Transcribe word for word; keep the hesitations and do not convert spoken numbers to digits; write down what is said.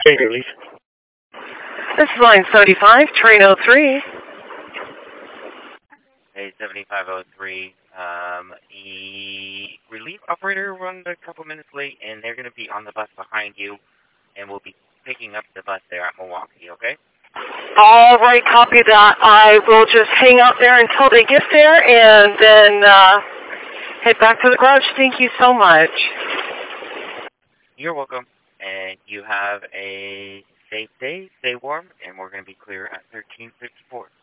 train relief. This is line seventy-five, train oh three. Hey, seventy-five oh three. Um, the relief operator runs a couple minutes late, and they're going to be on the bus behind you, and we'll be picking up the bus there at Milwaukee, okay? All right, copy that. I will just hang out there until they get there, and then uh, head back to the garage. Thank you so much. You're welcome. And you have a safe day, stay warm, and we're going to be clear at thirteen fifty-four.